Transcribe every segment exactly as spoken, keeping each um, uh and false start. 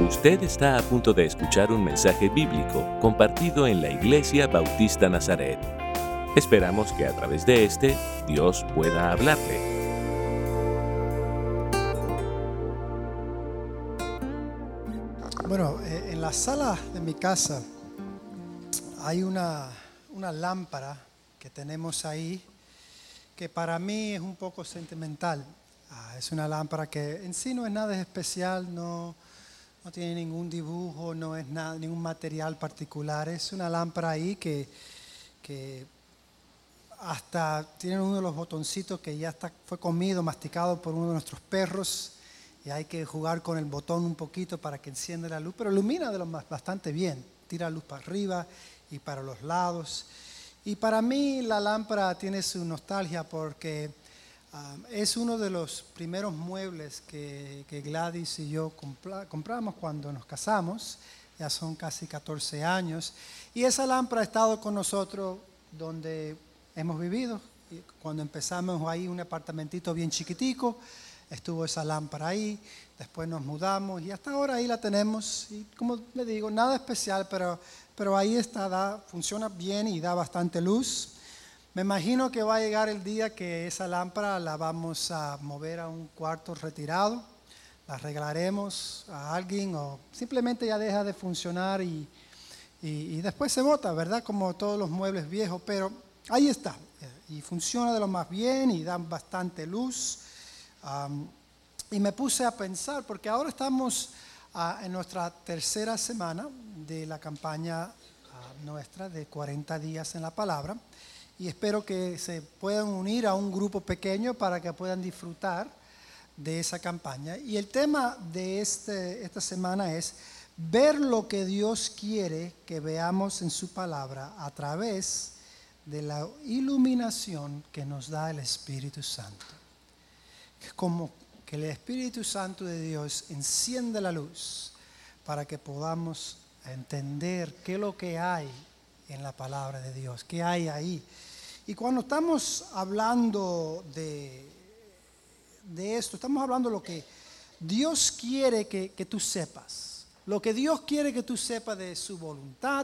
Usted está a punto de escuchar un mensaje bíblico compartido en la Iglesia Bautista Nazaret. Esperamos que a través de este, Dios pueda hablarle. Bueno, eh, en la sala de mi casa hay una, una lámpara que tenemos ahí que para mí es un poco sentimental. Ah, es una lámpara que en sí no es nada especial, no, no tiene ningún dibujo, no es nada, ningún material particular. Es una lámpara ahí que, que hasta tiene uno de los botoncitos que ya está, fue comido, masticado por uno de nuestros perros. Y hay que jugar con el botón un poquito para que encienda la luz, pero ilumina de lo más, bastante bien, tira luz para arriba y para los lados. Y para mí la lámpara tiene su nostalgia porque um, es uno de los primeros muebles que, que Gladys y yo compra, compramos cuando nos casamos, ya son casi catorce años, y esa lámpara ha estado con nosotros donde hemos vivido. Cuando empezamos ahí un apartamentito bien chiquitico, estuvo esa lámpara ahí, después nos mudamos y hasta ahora ahí la tenemos. Y como le digo, nada especial, pero, pero ahí está, da, funciona bien y da bastante luz. Me imagino que va a llegar el día que esa lámpara la vamos a mover a un cuarto retirado, la regalaremos a alguien o simplemente ya deja de funcionar y, y, y después se bota, ¿verdad? Como todos los muebles viejos, pero ahí está y funciona de lo más bien y da bastante luz. Um, y me puse a pensar, porque ahora estamos uh, en nuestra tercera semana de la campaña uh, nuestra de cuarenta días en la palabra, y espero que se puedan unir a un grupo pequeño para que puedan disfrutar de esa campaña. Y el tema de este, esta semana es ver lo que Dios quiere que veamos en su palabra a través de la iluminación que nos da el Espíritu Santo. Como que el Espíritu Santo de Dios enciende la luz para que podamos entender qué es lo que hay en la palabra de Dios, qué hay ahí. Y cuando estamos hablando de, de esto, estamos hablando de lo que Dios quiere que, que tú sepas, lo que Dios quiere que tú sepas de su voluntad,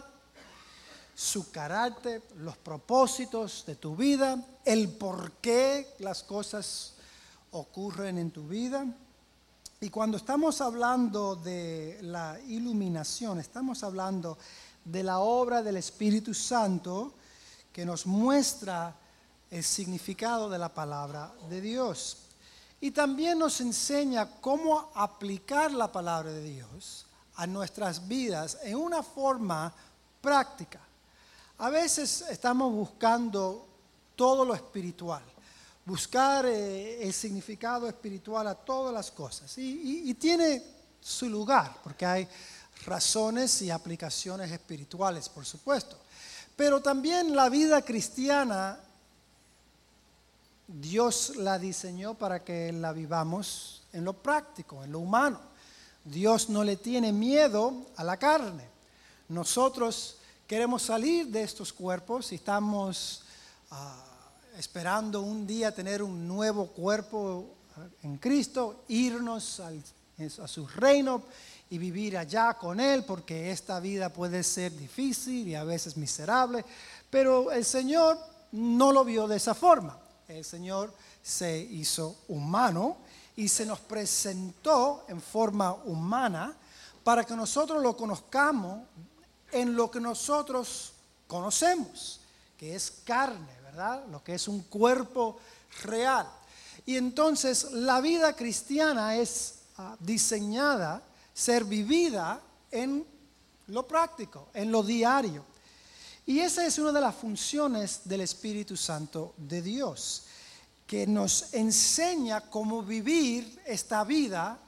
su carácter, los propósitos de tu vida, el por qué las cosas ocurren en tu vida. Y cuando estamos hablando de la iluminación, estamos hablando de la obra del Espíritu Santo que nos muestra el significado de la palabra de Dios. Y también nos enseña cómo aplicar la palabra de Dios a nuestras vidas en una forma práctica. A veces estamos buscando todo lo espiritual, buscar eh, el significado espiritual a todas las cosas. Y, y, y tiene su lugar, porque hay razones y aplicaciones espirituales, por supuesto. Pero también la vida cristiana, Dios la diseñó para que la vivamos en lo práctico, en lo humano. Dios no le tiene miedo a la carne. Nosotros queremos salir de estos cuerpos y estamos Uh, esperando un día tener un nuevo cuerpo en Cristo, irnos al, a su reino y vivir allá con Él, porque esta vida puede ser difícil y a veces miserable, pero el Señor no lo vio de esa forma. El Señor se hizo humano y se nos presentó en forma humana para que nosotros lo conozcamos en lo que nosotros conocemos, que es carne, ¿verdad? Lo que es un cuerpo real. Y entonces la vida cristiana es uh, diseñada, ser vivida en lo práctico, en lo diario. Y esa es una de las funciones del Espíritu Santo de Dios, que nos enseña cómo vivir esta vida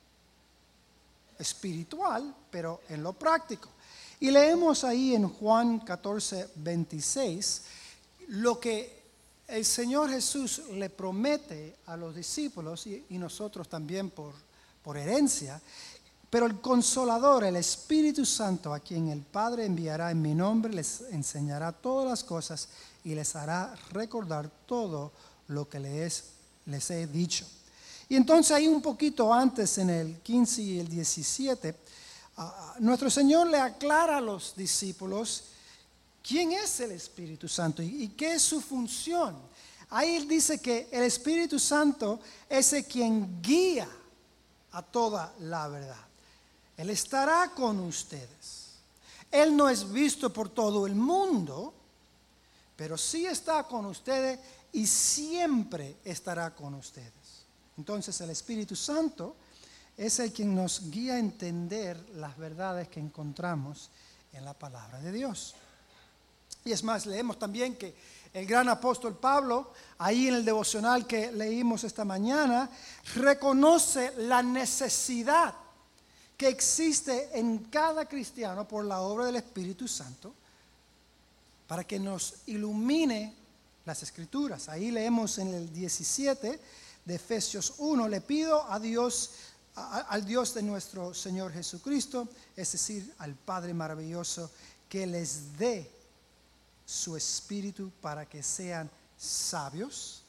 espiritual, pero en lo práctico. Y leemos ahí en Juan catorce, veintiséis, lo que el Señor Jesús le promete a los discípulos y, y nosotros también por, por herencia. Pero el Consolador, el Espíritu Santo, a quien el Padre enviará en mi nombre, les enseñará todas las cosas y les hará recordar todo lo que les, les he dicho. Y entonces ahí un poquito antes, en el quince y el diecisiete, Uh, nuestro Señor le aclara a los discípulos quién es el Espíritu Santo y, y qué es su función. Ahí él dice que el Espíritu Santo es el quien guía a toda la verdad. Él estará con ustedes. Él no es visto por todo el mundo, pero sí está con ustedes y siempre estará con ustedes. Entonces el Espíritu Santo es el quien nos guía a entender las verdades que encontramos en la palabra de Dios. Y es más, leemos también que el gran apóstol Pablo, ahí en el devocional que leímos esta mañana, reconoce la necesidad que existe en cada cristiano por la obra del Espíritu Santo para que nos ilumine las Escrituras. Ahí leemos en el diecisiete de Efesios uno, le pido a Dios, a, al Dios de nuestro Señor Jesucristo, es decir, al Padre maravilloso, que les dé su espíritu para que sean sabios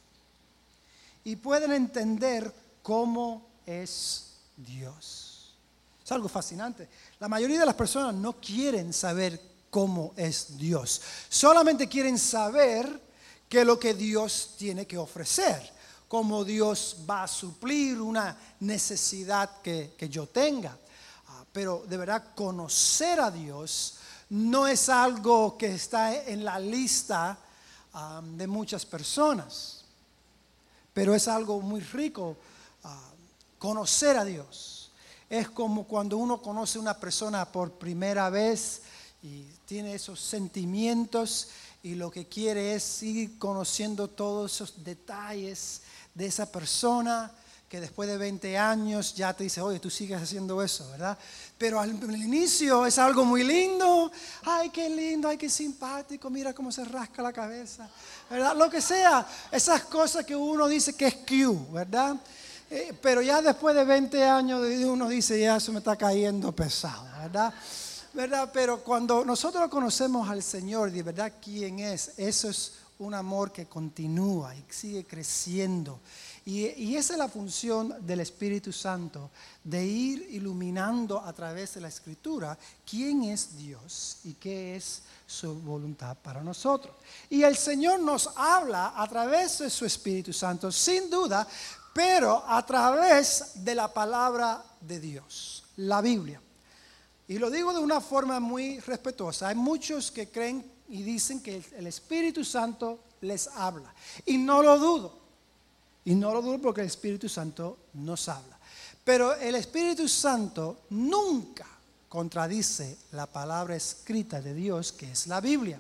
y puedan entender cómo es Dios. Es algo fascinante. La mayoría de las personas no quieren saber cómo es Dios. Solamente quieren saber qué es lo que Dios tiene que ofrecer, cómo Dios va a suplir una necesidad que, que yo tenga. Ah, pero de verdad conocer a Dios no es algo que está en la lista um, de muchas personas, pero es algo muy rico. Uh, conocer a Dios es como cuando uno conoce a una persona por primera vez y tiene esos sentimientos y lo que quiere es ir conociendo todos esos detalles de esa persona, que después de veinte años ya te dice, oye, tú sigues haciendo eso, ¿verdad? Pero al, al inicio es algo muy lindo. Ay, qué lindo, ay, qué simpático, mira cómo se rasca la cabeza, ¿verdad? Lo que sea, esas cosas que uno dice que es cute, ¿verdad? Eh, pero ya después de veinte años uno dice, ya eso me está cayendo pesado, ¿verdad? ¿Verdad? Pero cuando nosotros conocemos al Señor, de verdad quién es, eso es un amor que continúa y sigue creciendo. Y, y esa es la función del Espíritu Santo, de ir iluminando a través de la Escritura quién es Dios y qué es su voluntad para nosotros. Y el Señor nos habla a través de su Espíritu Santo, sin duda, pero a través de la palabra de Dios, la Biblia. Y lo digo de una forma muy respetuosa. Hay muchos que creen y dicen que el Espíritu Santo les habla. Y no lo dudo. Y no lo dudo porque el Espíritu Santo nos habla. Pero el Espíritu Santo nunca contradice la palabra escrita de Dios, que es la Biblia.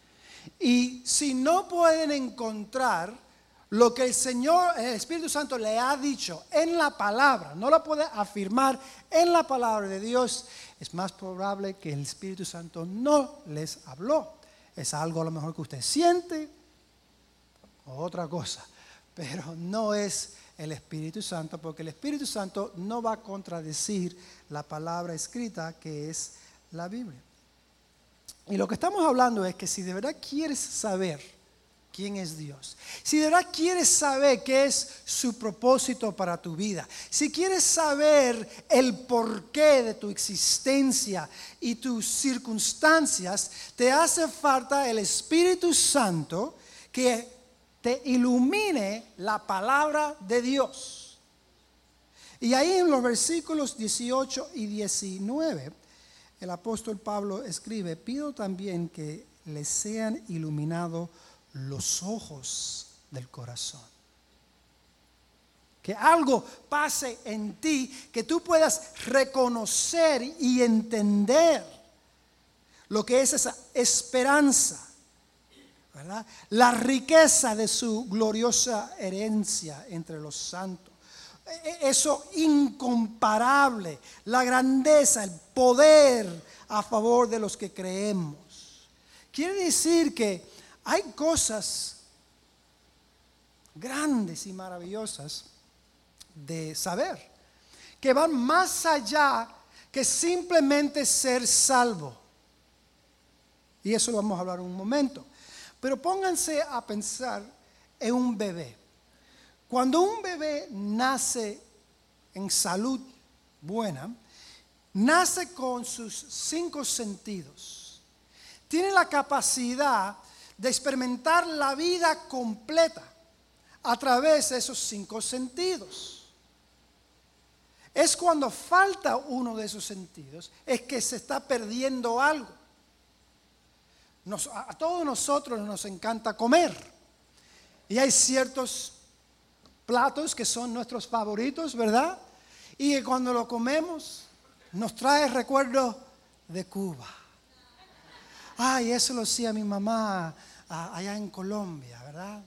Y si no pueden encontrar lo que el Señor, el Espíritu Santo le ha dicho en la palabra, no lo puede afirmar en la palabra de Dios, es más probable que el Espíritu Santo no les habló. Es algo a lo mejor que usted siente o otra cosa, pero no es el Espíritu Santo, porque el Espíritu Santo no va a contradecir la palabra escrita que es la Biblia. Y lo que estamos hablando es que si de verdad quieres saber quién es Dios, si de verdad quieres saber qué es su propósito para tu vida, si quieres saber el porqué de tu existencia y tus circunstancias, te hace falta el Espíritu Santo que te ilumine la palabra de Dios. Y ahí en los versículos dieciocho y diecinueve, el apóstol Pablo escribe, pido también que les sean iluminados los ojos del corazón. Que algo pase en ti, que tú puedas reconocer y entender lo que es esa esperanza, ¿verdad? La riqueza de su gloriosa herencia entre los santos. Eso incomparable, la grandeza, el poder a favor de los que creemos. Quiere decir que hay cosas grandes y maravillosas de saber, que van más allá que simplemente ser salvo. Y eso lo vamos a hablar en un momento. Pero pónganse a pensar en un bebé. Cuando un bebé nace en salud buena, nace con sus cinco sentidos. Tiene la capacidad de experimentar la vida completa a través de esos cinco sentidos. Es cuando falta uno de esos sentidos, es que se está perdiendo algo. Nos, a todos nosotros nos encanta comer. Y hay ciertos platos que son nuestros favoritos, ¿verdad? Y que cuando lo comemos nos trae recuerdos de Cuba. Ay, eso lo hacía mi mamá allá en Colombia, ¿verdad?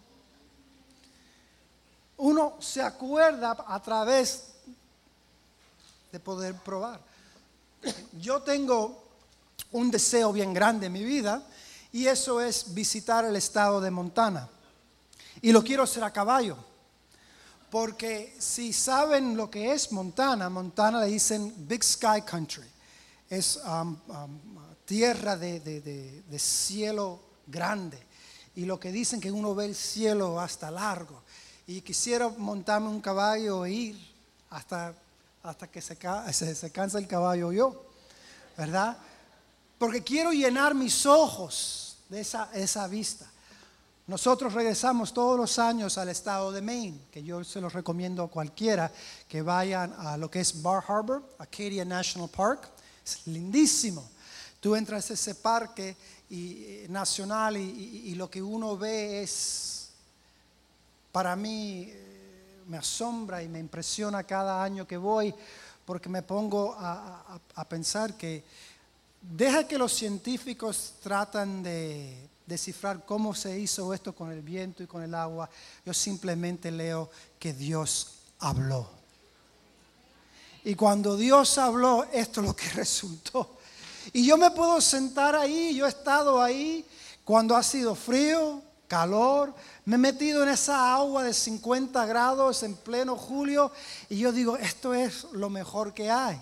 Uno se acuerda a través de poder probar. Yo tengo un deseo bien grande en mi vida y eso es visitar el estado de Montana. Y lo quiero hacer a caballo. Porque si saben lo que es Montana, Montana le dicen Big Sky Country. Es um, um, tierra de, de, de, de cielo grande. Y lo que dicen que uno ve el cielo hasta largo. Y quisiera montarme un caballo e ir hasta, hasta que se, se, se cansa el caballo yo. ¿Verdad? Porque quiero llenar mis ojos de esa, esa vista. Nosotros regresamos todos los años al estado de Maine, que yo se los recomiendo a cualquiera que vayan a lo que es Bar Harbor, Acadia National Park. Es lindísimo. Tú entras a ese parque y, eh, nacional y, y, y lo que uno ve es, para mí, eh, me asombra y me impresiona cada año que voy, porque me pongo a, a, a pensar que deja que los científicos tratan de descifrar cómo se hizo esto con el viento y con el agua. Yo simplemente leo que Dios habló. Y cuando Dios habló, esto es lo que resultó. Y yo me puedo sentar ahí, yo he estado ahí cuando ha sido frío, calor, me he metido en esa agua de cincuenta grados en pleno julio y yo digo, esto es lo mejor que hay.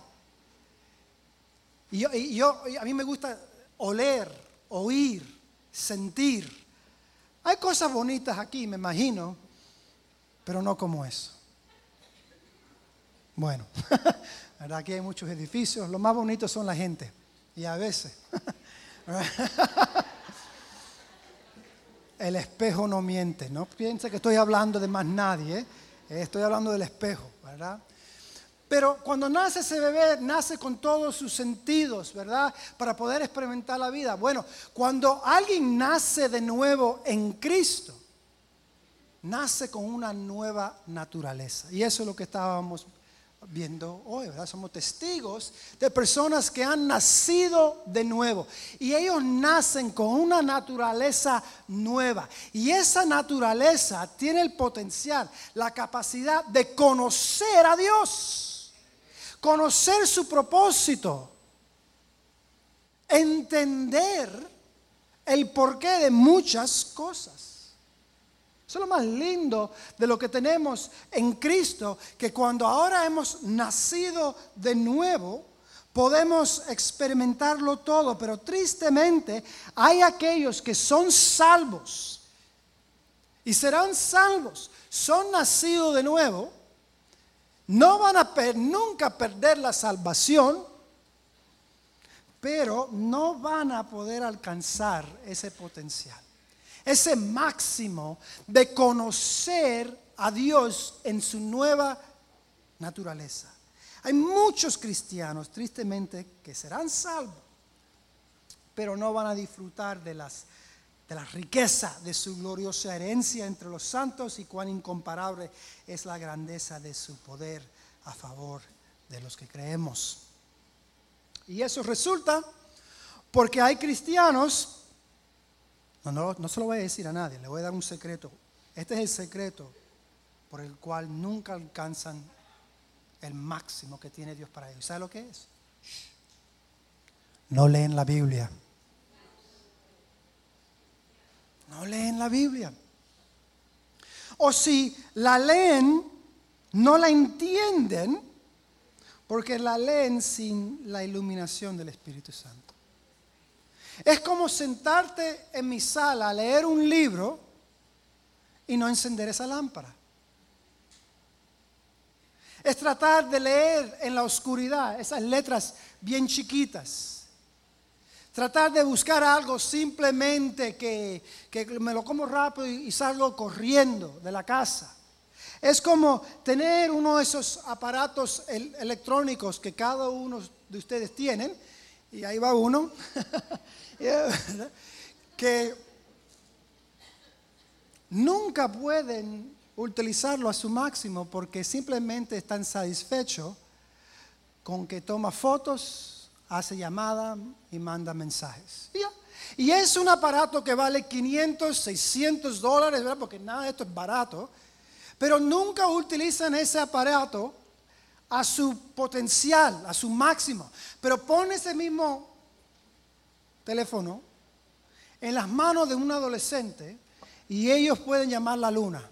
Y yo, y yo a mí me gusta oler, oír, sentir. Hay cosas bonitas aquí, me imagino, pero no como eso. Bueno, ¿verdad? Aquí hay muchos edificios, lo más bonito son la gente. Y a veces el espejo no miente. No piense que estoy hablando de más nadie, ¿eh? Estoy hablando del espejo, ¿verdad? Pero cuando nace ese bebé, nace con todos sus sentidos, ¿verdad? Para poder experimentar la vida. Bueno, cuando alguien nace de nuevo en Cristo, nace con una nueva naturaleza. Y eso es lo que estábamos viendo hoy, ¿verdad? Somos testigos de personas que han nacido de nuevo. Y ellos nacen con una naturaleza nueva. Y esa naturaleza tiene el potencial, la capacidad de conocer a Dios. Conocer su propósito, entender el porqué de muchas cosas. Eso es lo más lindo de lo que tenemos en Cristo, que cuando ahora hemos nacido de nuevo, podemos experimentarlo todo, pero tristemente hay aquellos que son salvos y serán salvos, son nacidos de nuevo. No van a per- nunca perder la salvación, pero no van a poder alcanzar ese potencial, ese máximo de conocer a Dios en su nueva naturaleza. Hay muchos cristianos, tristemente, que serán salvos, pero no van a disfrutar de las de la riqueza de su gloriosa herencia entre los santos y cuán incomparable es la grandeza de su poder a favor de los que creemos. Y eso resulta porque hay cristianos, no, no, no se lo voy a decir a nadie, le voy a dar un secreto. Este es el secreto por el cual nunca alcanzan el máximo que tiene Dios para ellos. ¿Sabe lo que es? No leen la Biblia. No leen la Biblia. O si la leen, no la entienden porque la leen sin la iluminación del Espíritu Santo. Es como sentarte en mi sala a leer un libro y no encender esa lámpara. Es tratar de leer en la oscuridad esas letras bien chiquitas. Tratar de buscar algo simplemente que, que me lo como rápido y, y salgo corriendo de la casa. Es como tener uno de esos aparatos el, electrónicos que cada uno de ustedes tienen. Y ahí va uno. Que nunca pueden utilizarlo a su máximo porque simplemente están satisfechos con que toma fotos, hace llamadas y manda mensajes. Y, ya. Y es un aparato que vale quinientos, seiscientos dólares, ¿verdad? Porque nada de esto es barato. Pero nunca utilizan ese aparato a su potencial, a su máximo. Pero pone ese mismo teléfono en las manos de un adolescente y ellos pueden llamar la luna.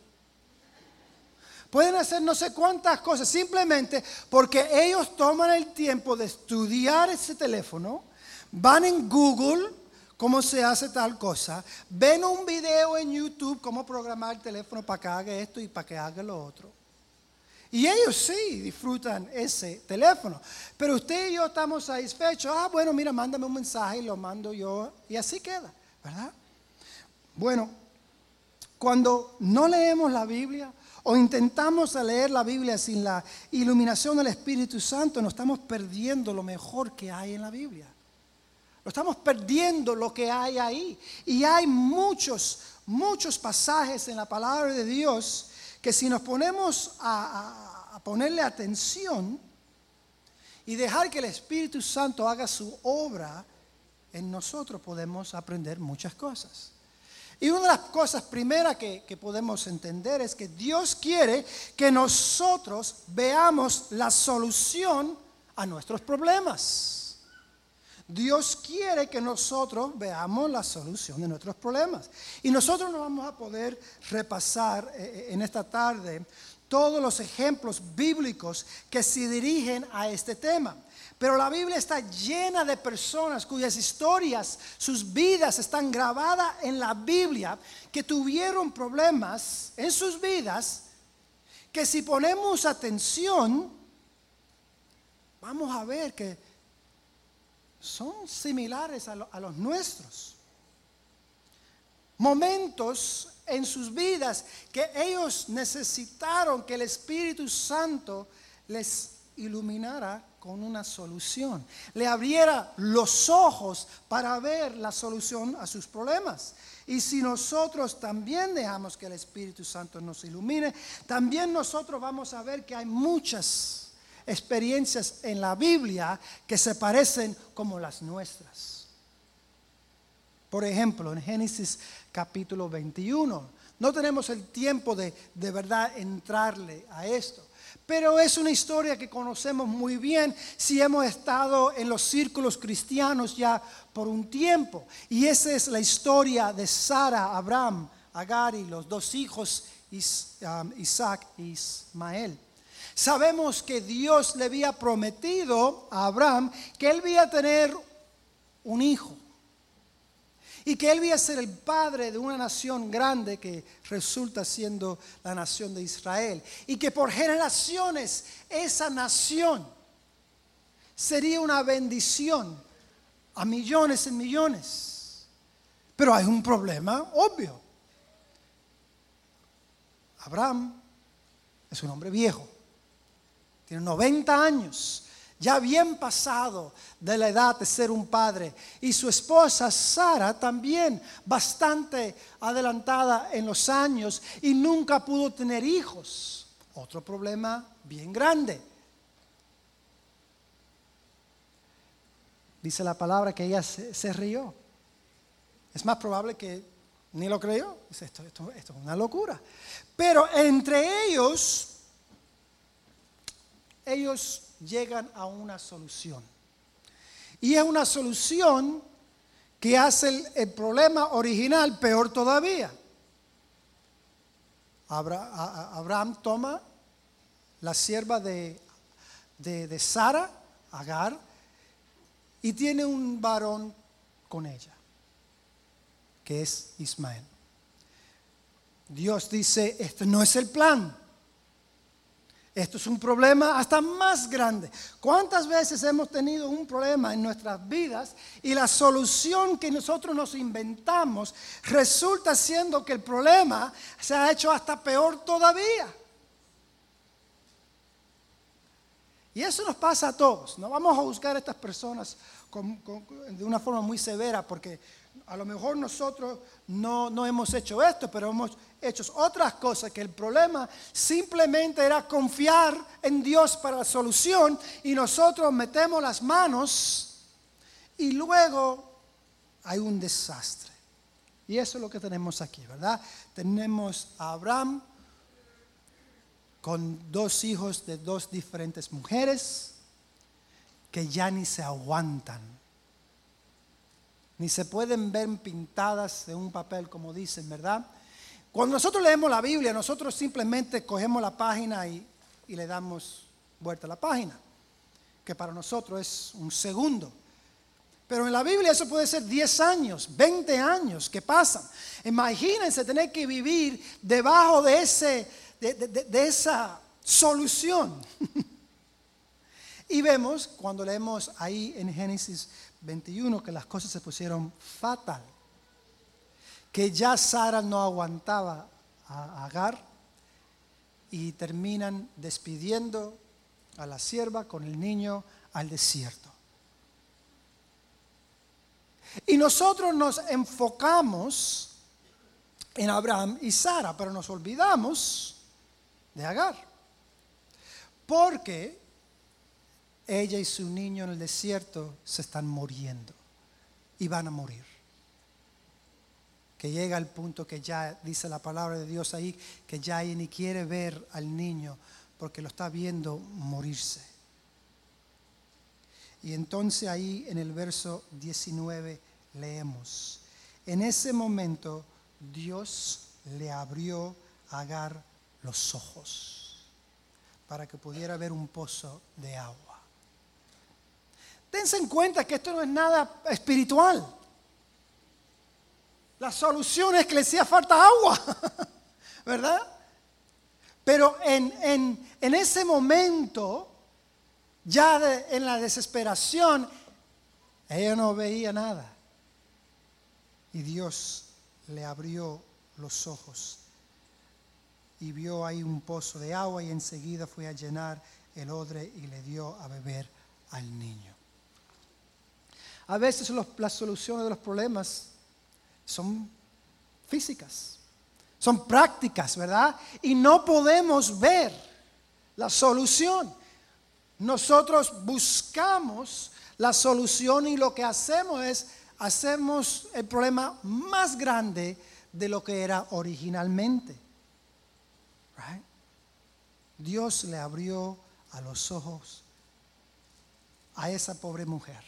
Pueden hacer no sé cuántas cosas simplemente porque ellos toman el tiempo de estudiar ese teléfono, van en Google, cómo se hace tal cosa, ven un video en YouTube, cómo programar el teléfono para que haga esto y para que haga lo otro. Y ellos sí disfrutan ese teléfono. Pero usted y yo estamos satisfechos. Ah, bueno, mira, mándame un mensaje y lo mando yo. Y así queda, ¿verdad? Bueno, cuando no leemos la Biblia o intentamos leer la Biblia sin la iluminación del Espíritu Santo, nos estamos perdiendo lo mejor que hay en la Biblia. Lo estamos perdiendo lo que hay ahí. Y hay muchos, muchos pasajes en la palabra de Dios que si nos ponemos a, a, a ponerle atención y dejar que el Espíritu Santo haga su obra en nosotros, podemos aprender muchas cosas. Y una de las cosas primeras que, que podemos entender es que Dios quiere que nosotros veamos la solución a nuestros problemas. Dios quiere que nosotros veamos la solución de nuestros problemas. Y nosotros no vamos a poder repasar eh, en esta tarde todos los ejemplos bíblicos que se dirigen a este tema. Pero la Biblia está llena de personas cuyas historias, sus vidas están grabadas en la Biblia, que tuvieron problemas en sus vidas, que si ponemos atención, vamos a ver que son similares a, lo, a los nuestros. Momentos en sus vidas que ellos necesitaron que el Espíritu Santo les iluminara con una solución, le abriera los ojos para ver la solución a sus problemas. Y si nosotros también dejamos que el Espíritu Santo nos ilumine, también nosotros vamos a ver que hay muchas experiencias en la Biblia que se parecen como las nuestras. Por ejemplo, en Génesis capítulo veintiuno, no tenemos el tiempo de de verdad entrarle a esto, pero es una historia que conocemos muy bien si hemos estado en los círculos cristianos ya por un tiempo. Y esa es la historia de Sara, Abraham, Agar y los dos hijos Isaac e Ismael. Sabemos que Dios le había prometido a Abraham que él iba a tener un hijo y que él iba a ser el padre de una nación grande que resulta siendo la nación de Israel, y que por generaciones esa nación sería una bendición a millones y millones. Pero hay un problema obvio. Abraham es un hombre viejo. Tiene noventa años, ya bien pasado de la edad de ser un padre. Y su esposa Sara también bastante adelantada en los años y nunca pudo tener hijos. Otro problema bien grande. Dice la palabra que ella se, se rió. Es más probable que ni lo creyó. Dice, esto, esto, esto es una locura. Pero entre ellos... ellos llegan a una solución. Y es una solución que hace el, el problema original peor todavía. Abra, a, Abraham toma la sierva de, de, de Sara, Agar, y tiene un varón con ella, que es Ismael. Dios dice, este no es el plan. Esto es un problema hasta más grande. ¿Cuántas veces hemos tenido un problema en nuestras vidas y la solución que nosotros nos inventamos resulta siendo que el problema se ha hecho hasta peor todavía? Y eso nos pasa a todos. No vamos a juzgar a estas personas con, con, de una forma muy severa, porque a lo mejor nosotros no, no hemos hecho esto, pero hemos hecho otras cosas, que el problema simplemente era confiar en Dios para la solución, y nosotros metemos las manos y luego hay un desastre. Y eso es lo que tenemos aquí, ¿verdad? Tenemos a Abraham con dos hijos de dos diferentes mujeres que ya ni se aguantan, ni se pueden ver pintadas en un papel, como dicen, ¿verdad? Cuando nosotros leemos la Biblia, nosotros simplemente cogemos la página y, y le damos vuelta a la página, que para nosotros es un segundo. Pero en la Biblia eso puede ser diez años, veinte años que pasan. Imagínense tener que vivir debajo de, ese, de, de, de, de esa solución. Y vemos, cuando leemos ahí en Génesis veintiuno, que las cosas se pusieron fatal. Que ya Sara no aguantaba a Agar y terminan despidiendo a la sierva con el niño al desierto. Y nosotros nos enfocamos en Abraham y Sara, pero nos olvidamos de Agar. Porque ella y su niño en el desierto se están muriendo y van a morir. Que llega al punto que ya dice la palabra de Dios ahí, que ya ni quiere ver al niño porque lo está viendo morirse. Y entonces ahí en el verso diecinueve leemos: en ese momento Dios le abrió a Agar los ojos para que pudiera ver un pozo de agua. Dense en cuenta que esto no es nada espiritual. La solución es que le hacía falta agua, ¿verdad? Pero en, en, en ese momento, ya de, en la desesperación, ella no veía nada. Y Dios le abrió los ojos y vio ahí un pozo de agua, y enseguida fue a llenar el odre y le dio a beber al niño. A veces los, las soluciones de los problemas son físicas, son prácticas, ¿verdad? Y no podemos ver la solución. Nosotros buscamos la solución y lo que hacemos es, hacemos el problema más grande de lo que era originalmente. Right? Dios le abrió a los ojos a esa pobre mujer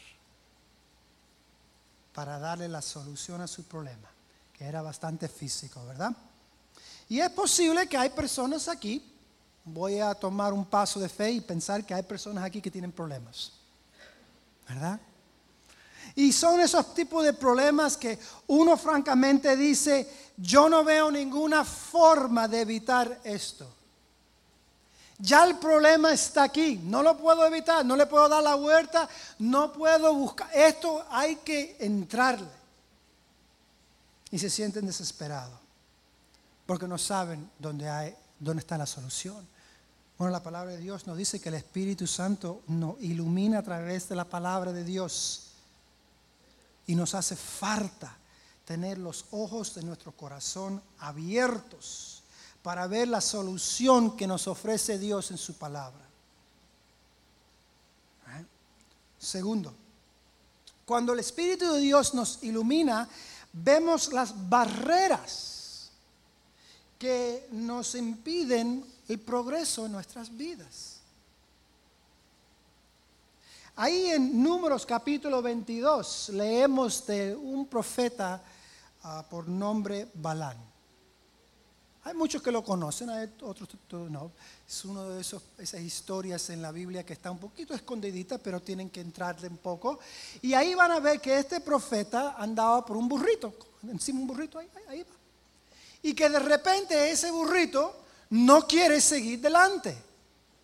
para darle la solución a su problema, que era bastante físico, ¿verdad? Y es posible que hay personas aquí, voy a tomar un paso de fe y pensar que hay personas aquí que tienen problemas, ¿verdad? Y son esos tipos de problemas que uno francamente dice, yo no veo ninguna forma de evitar esto. Ya el problema está aquí, no lo puedo evitar, no le puedo dar la vuelta, no puedo buscar, esto hay que entrarle. Y se sienten desesperados, porque no saben dónde, hay, dónde está la solución. Bueno, la palabra de Dios nos dice que el Espíritu Santo nos ilumina a través de la palabra de Dios. Y nos hace falta tener los ojos de nuestro corazón abiertos para ver la solución que nos ofrece Dios en su palabra. ¿Eh? Segundo, cuando el Espíritu de Dios nos ilumina, vemos las barreras que nos impiden el progreso en nuestras vidas. Ahí en Números capítulo veintidós leemos de un profeta uh, por nombre Balán. Hay muchos que lo conocen, hay otros no. Es una de esos, esas historias en la Biblia que está un poquito escondidita, pero tienen que entrarle un poco. Y ahí van a ver que este profeta andaba por un burrito, encima de un burrito, ahí, ahí, ahí va. Y que de repente ese burrito no quiere seguir delante.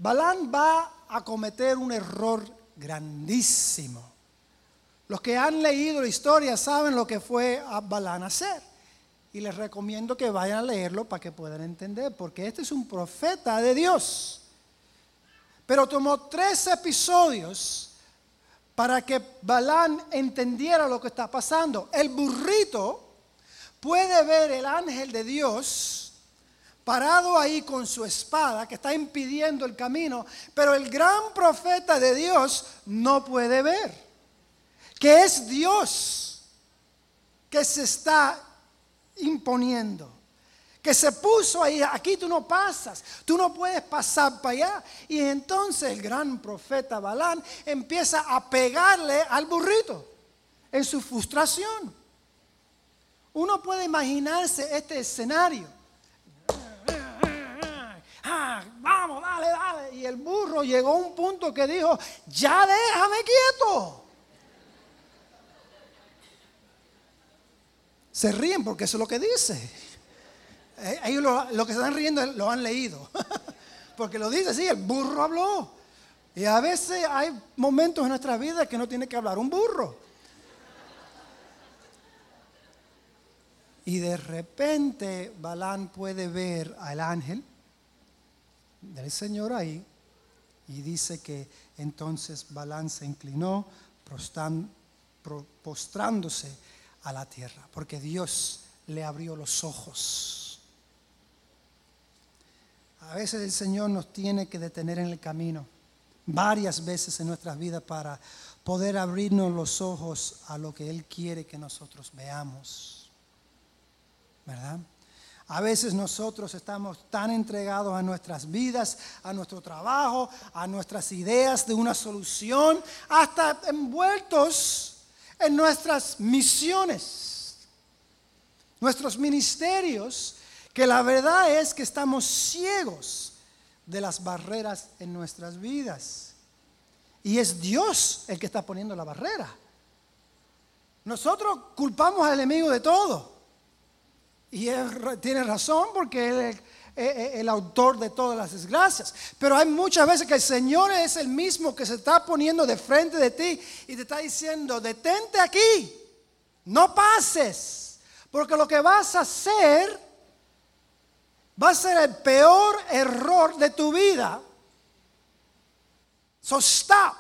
Balaam va a cometer un error grandísimo. Los que han leído la historia saben lo que fue a Balaam a hacer. Y les recomiendo que vayan a leerlo para que puedan entender, porque este es un profeta de Dios. Pero tomó tres episodios para que Balaam entendiera lo que está pasando. El burrito puede ver el ángel de Dios parado ahí con su espada que está impidiendo el camino, pero el gran profeta de Dios no puede ver, que es Dios que se está imponiendo, que se puso ahí. Aquí tú no pasas, tú no puedes pasar para allá. Y entonces el gran profeta Balaam empieza a pegarle al burrito en su frustración. Uno puede imaginarse este escenario. Ah, vamos, dale, dale. Y el burro llegó a un punto que dijo: ya déjame quieto. Se ríen porque eso es lo que dice. Ellos lo, lo que se están riendo lo han leído. Porque lo dice, sí, el burro habló. Y a veces hay momentos en nuestra vida que no tiene que hablar un burro. Y de repente Balaam puede ver al ángel del Señor ahí. Y dice que entonces Balaam se inclinó postrándose a la tierra, porque Dios le abrió los ojos. A veces el Señor nos tiene que detener en el camino varias veces en nuestras vidas para poder abrirnos los ojos a lo que Él quiere que nosotros veamos, ¿verdad? A veces nosotros estamos tan entregados a nuestras vidas, a nuestro trabajo, a nuestras ideas de una solución, hasta envueltos en nuestras misiones, nuestros ministerios, que la verdad es que estamos ciegos de las barreras en nuestras vidas. Y es Dios el que está poniendo la barrera. Nosotros culpamos al enemigo de todo. Y él tiene razón, porque él es el, el autor de todas las desgracias. Pero hay muchas veces que el Señor es el mismo que se está poniendo de frente de ti y te está diciendo: detente aquí, no pases, porque lo que vas a hacer va a ser el peor error de tu vida. So stop.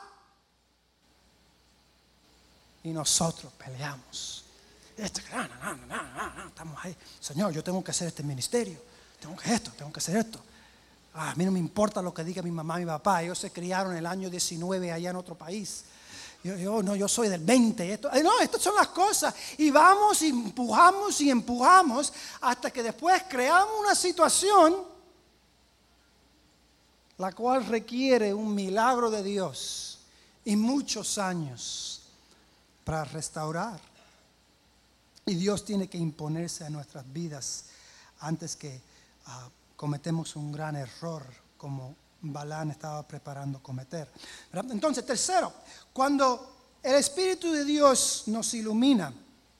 Y nosotros peleamos. Este, no, no, no, no, no, estamos ahí. Señor, yo tengo que hacer este ministerio. Tengo que esto, tengo que hacer esto. Ah, a mí no me importa lo que diga mi mamá y mi papá. Ellos se criaron en el año diecinueve allá en otro país. Yo, yo, no, yo soy del veinte. Esto, no, estas son las cosas. Y vamos y empujamos y empujamos hasta que después creamos una situación la cual requiere un milagro de Dios y muchos años para restaurar. Y Dios tiene que imponerse a nuestras vidas antes que uh, cometemos un gran error como Balaam estaba preparando cometer. ¿Verdad? Entonces, tercero, cuando el Espíritu de Dios nos ilumina,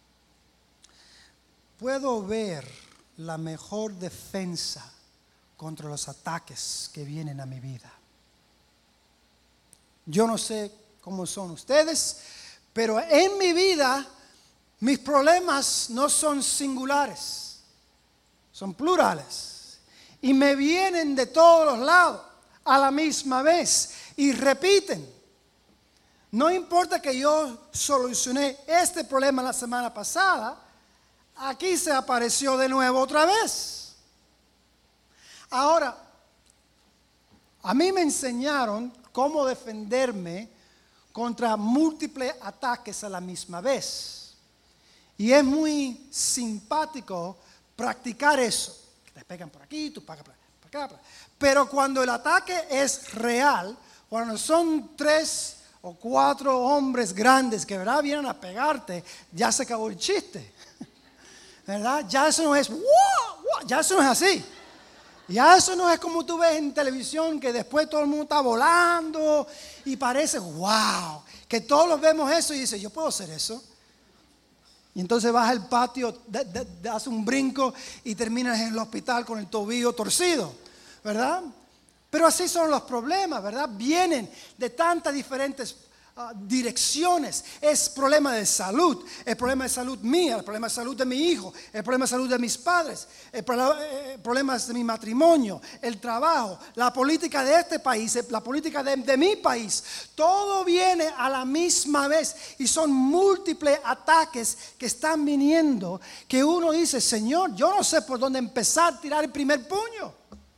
puedo ver la mejor defensa contra los ataques que vienen a mi vida. Yo no sé cómo son ustedes, pero en mi vida mis problemas no son singulares, son plurales. Y me vienen de todos los lados a la misma vez y repiten. No importa que yo solucioné este problema la semana pasada, aquí se apareció de nuevo otra vez. Ahora, a mí me enseñaron cómo defenderme contra múltiples ataques a la misma vez. Y es muy simpático practicar eso. Te pegan por aquí, tú pagas por acá, por acá. Pero cuando el ataque es real, cuando son tres o cuatro hombres grandes que, ¿verdad?, vienen a pegarte, ya se acabó el chiste. ¿Verdad? Ya eso no es, ¡wow! ¡Wow! Ya eso no es así. Ya eso no es como tú ves en televisión, que después todo el mundo está volando y parece, wow, que todos vemos eso y dices, yo puedo hacer eso. Y entonces vas al patio, das un brinco y terminas en el hospital con el tobillo torcido, ¿verdad? Pero así son los problemas, ¿verdad? Vienen de tantas diferentes uh, direcciones. Es problema de salud, el problema de salud mía, el problema de salud de mi hijo, el problema de salud de mis padres, el problema, eh, problemas de mi matrimonio, el trabajo, la política de este país, la política de, de mi país. Todo viene a la misma vez y son múltiples ataques que están viniendo, que uno dice, Señor, yo no sé por dónde empezar a tirar el primer puño.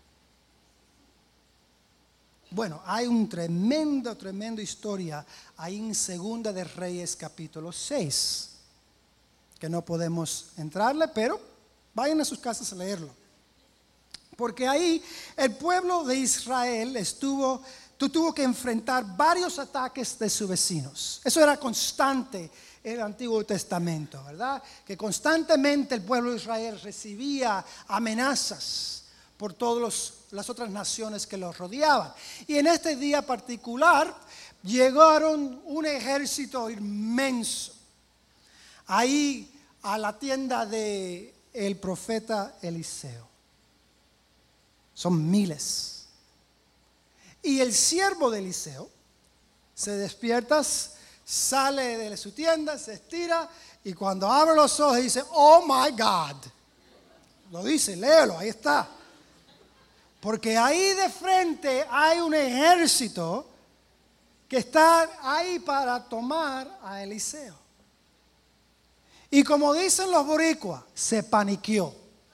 Bueno, hay un tremendo, tremendo historia ahí en Segunda de Reyes capítulo seis, que no podemos entrarle, pero vayan a sus casas a leerlo. Porque ahí el pueblo de Israel estuvo, tuvo que enfrentar varios ataques de sus vecinos. Eso era constante en el Antiguo Testamento, ¿verdad? Que constantemente el pueblo de Israel recibía amenazas por todas los, las otras naciones que los rodeaban. Y en este día particular llegaron un ejército inmenso ahí a la tienda del profeta Eliseo. Son miles. Y el siervo de Eliseo se despierta, sale de su tienda, se estira y cuando abre los ojos dice, oh my God. Lo dice, léelo, ahí está. Porque ahí de frente hay un ejército que está ahí para tomar a Eliseo. Y como dicen los boricuas, se paniqueó.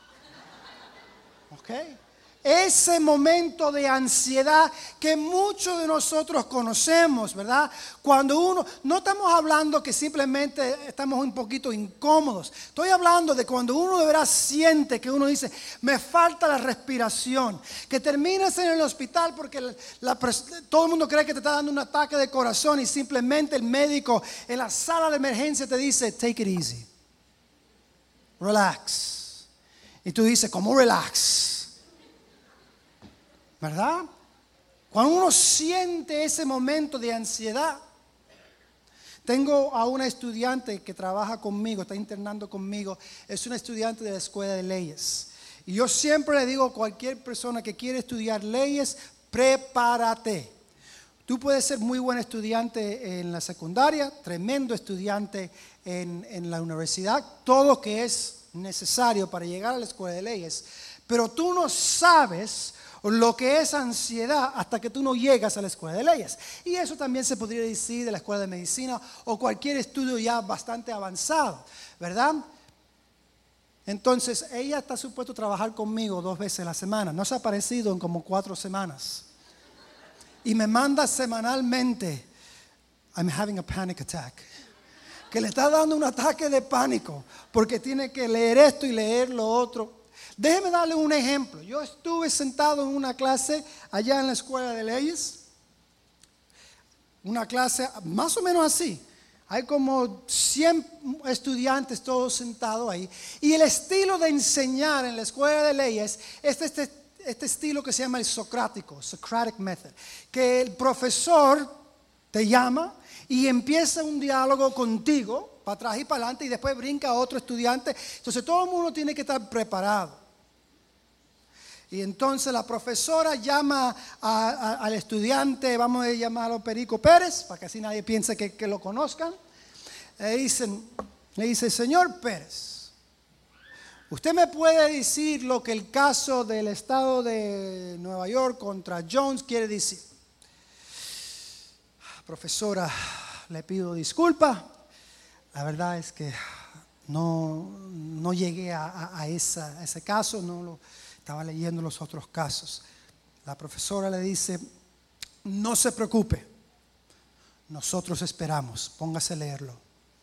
¿Ok? Ese momento de ansiedad que muchos de nosotros conocemos, ¿verdad? Cuando uno, no estamos hablando que simplemente estamos un poquito incómodos. Estoy hablando de cuando uno de verdad siente que uno dice, me falta la respiración. Que terminas en el hospital porque la, la, todo el mundo cree que te está dando un ataque de corazón y simplemente el médico en la sala de emergencia te dice, take it easy. Relax. Y tú dices, ¿cómo relax? ¿Verdad? Cuando uno siente ese momento de ansiedad. Tengo a una estudiante que trabaja conmigo, está internando conmigo. Es una estudiante de la escuela de leyes. Y yo siempre le digo a cualquier persona que quiere estudiar leyes, prepárate. Tú puedes ser muy buen estudiante en la secundaria, tremendo estudiante en, en la universidad, todo lo que es necesario para llegar a la escuela de leyes. Pero tú no sabes lo que es ansiedad hasta que tú no llegas a la escuela de leyes. Y eso también se podría decir de la escuela de medicina o cualquier estudio ya bastante avanzado, ¿verdad? Entonces, ella está supuesto a trabajar conmigo dos veces a la semana. No se ha aparecido en como cuatro semanas. Y me manda semanalmente, I'm having a panic attack. Que le está dando un ataque de pánico porque tiene que leer esto y leer lo otro. Déjeme darle un ejemplo. Yo estuve sentado en una clase allá en la escuela de leyes. Una clase más o menos así. Hay como cien estudiantes todos sentados ahí. Y el estilo de enseñar en la escuela de leyes es este, este estilo que se llama el socrático, Socratic Method. Que el profesor te llama y empieza un diálogo contigo, para atrás y para adelante, y después brinca a otro estudiante. Entonces todo el mundo tiene que estar preparado. Y entonces la profesora llama a, a, al estudiante, vamos a llamarlo Perico Pérez, para que así nadie piense que, que lo conozcan. Le dicen, le dice, señor Pérez, ¿usted me puede decir lo que el caso del estado de Nueva York contra Jones quiere decir? Profesora, le pido disculpas. La verdad es que no, no llegué a, a, a, esa, a ese caso, no lo... Estaba leyendo los otros casos. La profesora le dice, no se preocupe, nosotros esperamos, póngase a leerlo.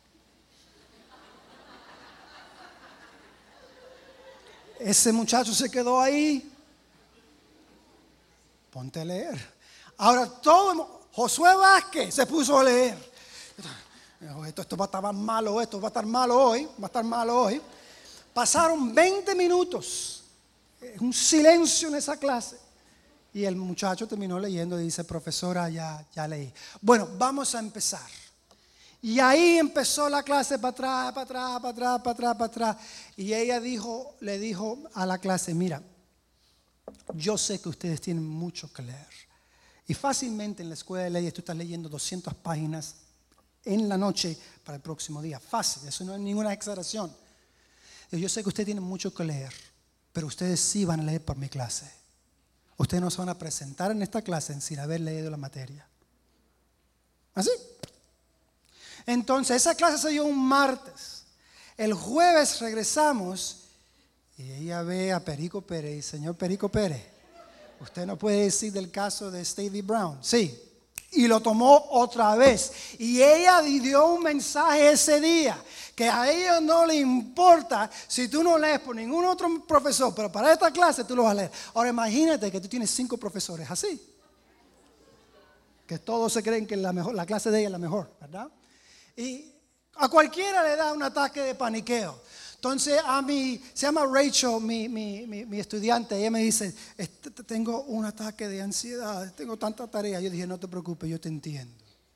Ese muchacho se quedó ahí, ponte a leer. Ahora todo, Josué Vázquez se puso a leer. Esto, esto va a estar más malo, esto va a estar malo hoy, va a estar malo hoy. Pasaron veinte minutos. Un silencio en esa clase. Y el muchacho terminó leyendo y dice, profesora, ya, ya leí. Bueno, vamos a empezar. Y ahí empezó la clase para atrás, para atrás, para atrás, para atrás, para atrás. Y ella dijo, le dijo a la clase, mira, yo sé que ustedes tienen mucho que leer. Y fácilmente en la escuela de leyes tú estás leyendo doscientas páginas en la noche para el próximo día. Fácil, eso no es ninguna exageración. Yo sé que ustedes tienen mucho que leer, pero ustedes sí van a leer por mi clase. Ustedes no se van a presentar en esta clase sin haber leído la materia. ¿Así? Entonces, esa clase se dio un martes. El jueves regresamos y ella ve a Perico Pérez y señor Perico Pérez, usted no puede decir del caso de Stevie Brown. Sí. Y lo tomó otra vez. Y ella dio un mensaje ese día, que a ella no le importa si tú no lees por ningún otro profesor, pero para esta clase tú lo vas a leer. Ahora imagínate que tú tienes cinco profesores así, que todos se creen que la, mejor, la clase de ella es la mejor, ¿verdad? Y a cualquiera le da un ataque de paniqueo. Entonces a mí, se llama Rachel, mi, mi, mi, mi estudiante, ella me dice, tengo un ataque de ansiedad, tengo tanta tarea. Yo dije, no te preocupes, yo te entiendo.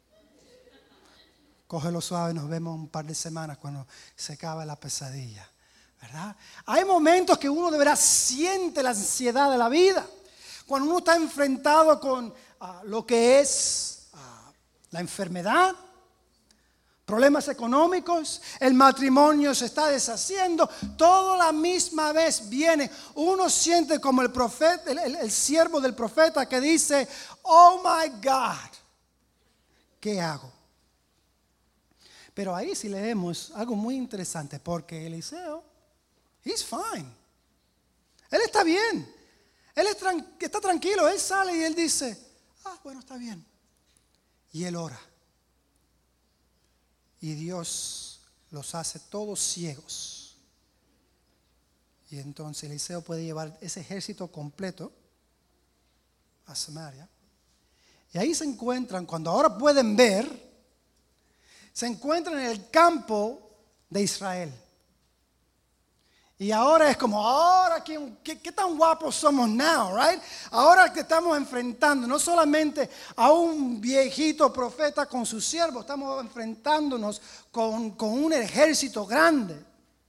Cógelo suave, nos vemos un par de semanas cuando se acabe la pesadilla, ¿verdad? Hay momentos que uno de verdad siente la ansiedad de la vida. Cuando uno está enfrentado con uh, lo que es uh, la enfermedad, problemas económicos, el matrimonio se está deshaciendo, todo la misma vez viene. Uno siente como el profeta, el, el, el siervo del profeta que dice, oh my God, ¿qué hago? Pero ahí sí leemos algo muy interesante, porque Eliseo, he's fine. Él está bien. Él es tran- está tranquilo. Él sale y él dice, ah, bueno, está bien. Y él ora. Y Dios los hace todos ciegos. Y entonces Eliseo puede llevar ese ejército completo a Samaria. Y ahí se encuentran, cuando ahora pueden ver, se encuentran en el campo de Israel. Y ahora es como, ahora, ¿qué, qué, qué tan guapos somos now, right? Ahora que estamos enfrentando no solamente a un viejito profeta con sus siervos, estamos enfrentándonos con, con un ejército grande.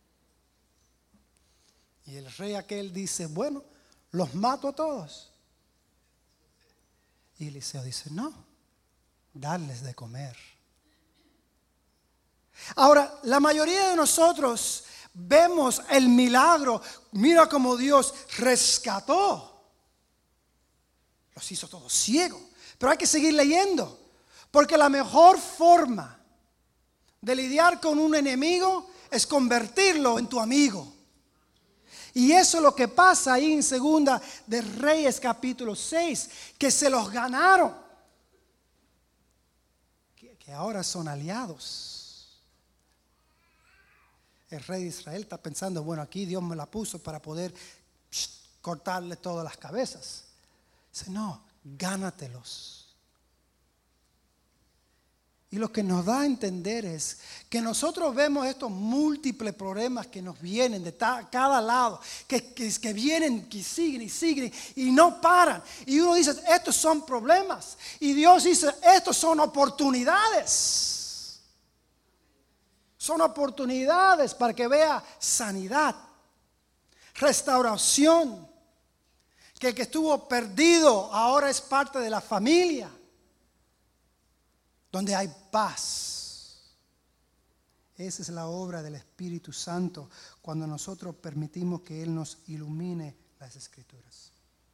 Y el rey aquel dice, bueno, los mato a todos. Y Eliseo dice, no, darles de comer. Ahora, la mayoría de nosotros vemos el milagro. Mira cómo Dios rescató. Los hizo todos ciegos. Pero hay que seguir leyendo. Porque la mejor forma de lidiar con un enemigo es convertirlo en tu amigo. Y eso es lo que pasa ahí en Segunda de Reyes capítulo seis. Que se los ganaron. Que, que ahora son aliados. El rey de Israel está pensando, bueno, aquí Dios me la puso para poder psh, cortarle todas las cabezas. Dice, no, gánatelos. Y lo que nos da a entender es que nosotros vemos estos múltiples problemas que nos vienen de ta, cada lado, que, que, que vienen, que siguen y siguen y no paran. Y uno dice, estos son problemas. Y Dios dice, estos son oportunidades. Son oportunidades para que vea sanidad, restauración, que el que estuvo perdido ahora es parte de la familia, donde hay paz. Esa es la obra del Espíritu Santo cuando nosotros permitimos que Él nos ilumine las Escrituras.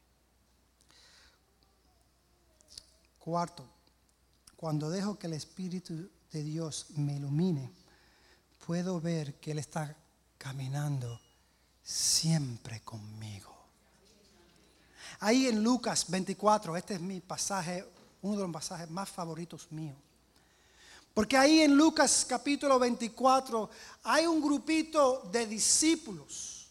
Cuarto, cuando dejo que el Espíritu de Dios me ilumine, puedo ver que Él está caminando siempre conmigo. Ahí en Lucas veinticuatro, este es mi pasaje, uno de los pasajes más favoritos míos. Porque ahí en Lucas capítulo veinticuatro hay un grupito de discípulos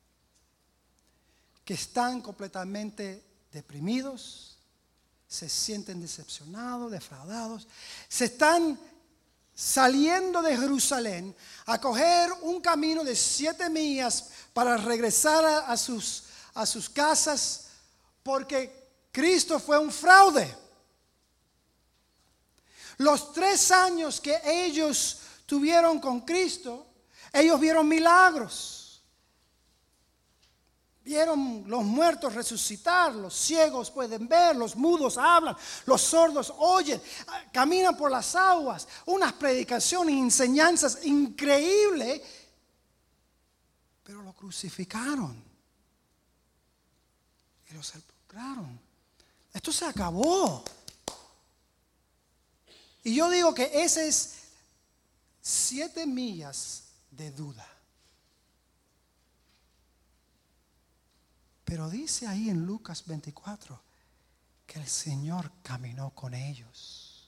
que están completamente deprimidos, se sienten decepcionados, defraudados, se están saliendo de Jerusalén a coger un camino de siete millas para regresar a, a, sus, a sus casas, porque Cristo fue un fraude. Los tres años que ellos tuvieron con Cristo, ellos vieron milagros. Vieron los muertos resucitar, los ciegos pueden ver, los mudos hablan, los sordos oyen, caminan por las aguas. Unas predicaciones y enseñanzas increíbles, pero lo crucificaron y lo sepultaron. Esto se acabó. Y yo digo que ese es siete millas de duda. Pero dice ahí en Lucas veinticuatro que el Señor caminó con ellos.